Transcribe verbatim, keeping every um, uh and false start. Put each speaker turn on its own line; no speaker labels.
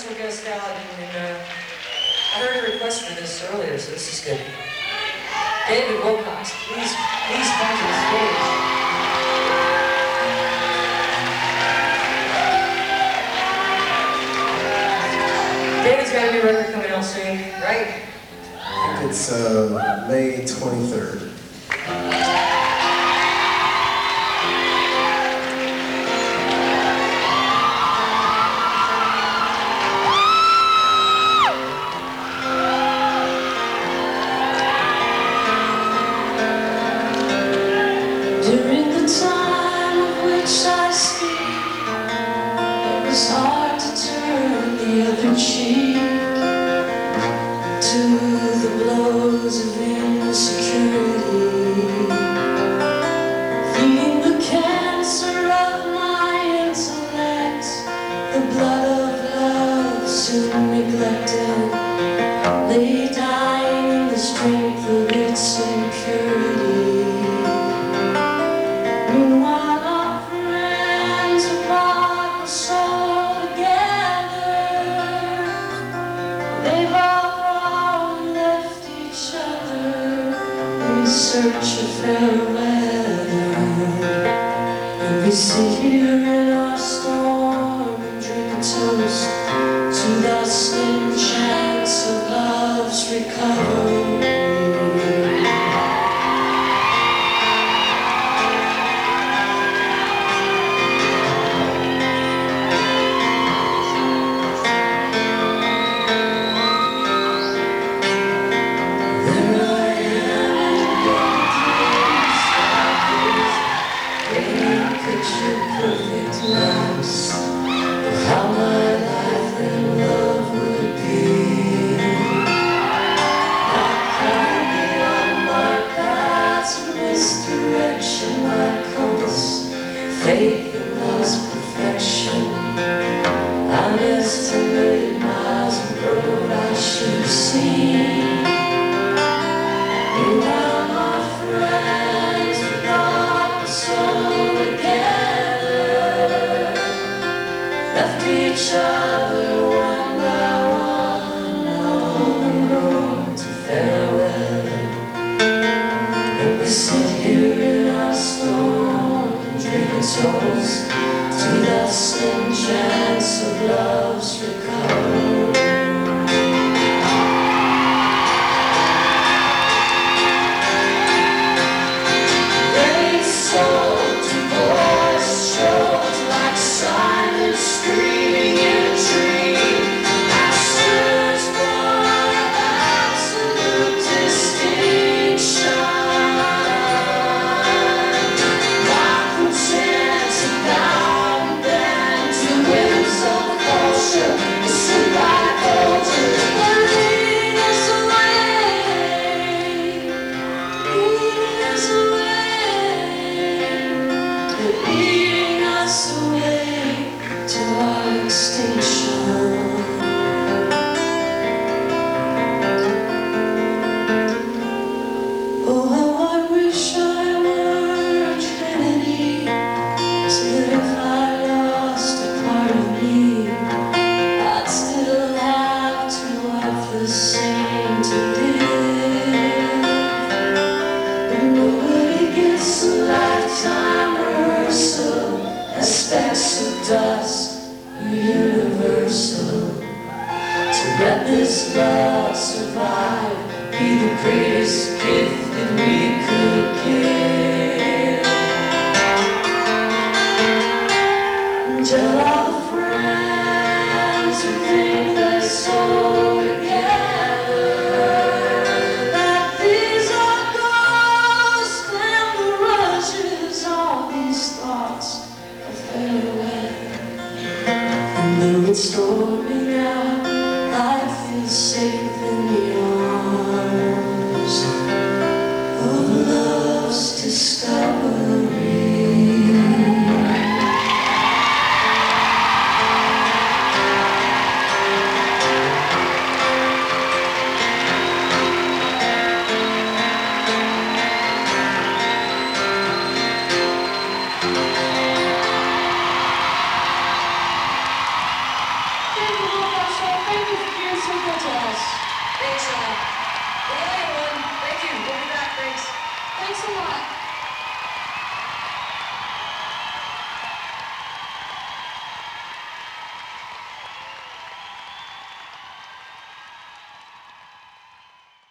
special guest out, and uh, I heard a request for this earlier, so this is good. David Wilcox, please, please come to the stage. David's got a new record coming out soon, right?
I think it's uh, May twenty-third.
During the time of which I speak, it was hard to turn the other cheek to the blows of insecurity, feeding the cancer of my intellect, the blood of love soon neglected, lay dying in the strength of its impurity. Meanwhile, our friends have brought us all together. They've all left each other in search of fair weather. And we sit here in our storm and drink a toast to the slim chance of love's recovery. Perfect lives of how my life and love would be. Not currently on my paths of misdirection, my compass, faith in love's perfection. I'm estimated miles of road I should have seen. Meanwhile, my friends forgot the soul together, left each other one by one on the road to farewell. And we sit here in our storm and drink a toast to the slim chance of love's recovery. They sold divorce shows like silent screaming in a dream. Masters born of absolute distinction, not content to bow and bend to whims of culture. Listen by culture, leading us away, leading us away, leading us away to our extinction. Oh, how I wish I were a trinity, so that if I lost a part of me, I'd still have two of the same to live. But nobody gets a lifetime rehearsal, as specks of dust are universal. To let this love survive, be the greatest gift that we could give. And tell our friends who think they're so together that these are ghosts and the rushes, all these thoughts of farewell. And though it's storming out, I feel safe in the arms of love's discovery.
David Wilcox.
hotels.
Thanks, uh, good night, everyone. Thank you. We'll be back. Thanks.
Thanks a lot.